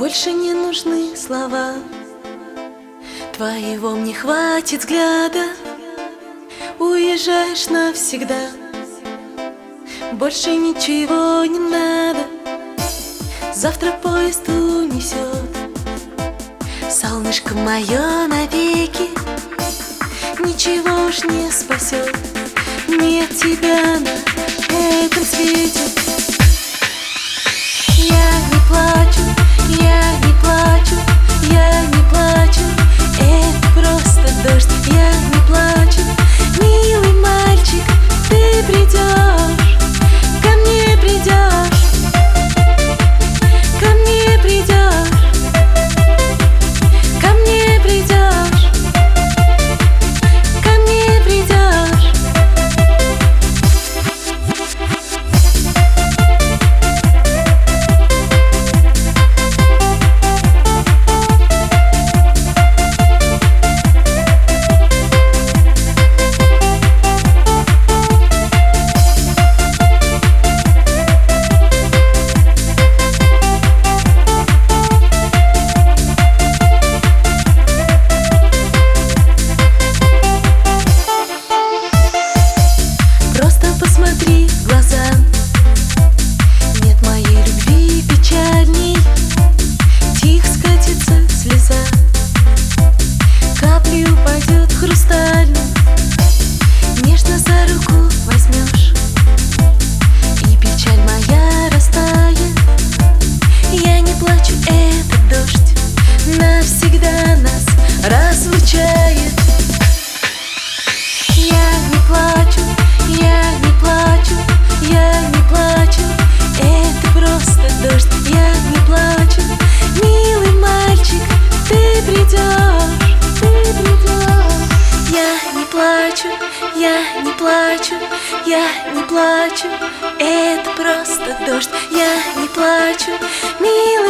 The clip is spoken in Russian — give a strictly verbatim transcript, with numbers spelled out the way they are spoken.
Больше не нужны слова, твоего мне хватит взгляда. Уезжаешь навсегда, больше ничего не надо. Завтра поезд унесет солнышко мое навеки. Ничего уж не спасет, нет тебя на этом свете. Я не плачу, я не плачу, я не плачу. Это просто дождь, я не плачу. Милый мальчик, ты придешь, ко мне придешь, ко мне придешь, ко мне придешь, ко мне придешь. Посмотри в глаза, нет моей любви печальней. Тихо скатится слеза, каплей упадет хрустально. Нежно за руку возьмешь, и печаль моя растает. Я не плачу, этот дождь навсегда нас разлучает. Я не плачу, я не плачу, я не плачу. Это просто дождь, я не плачу. Милый мальчик, ты придешь, ты придешь. Я не плачу, я не плачу, я не плачу. Это просто дождь, я не плачу. Милый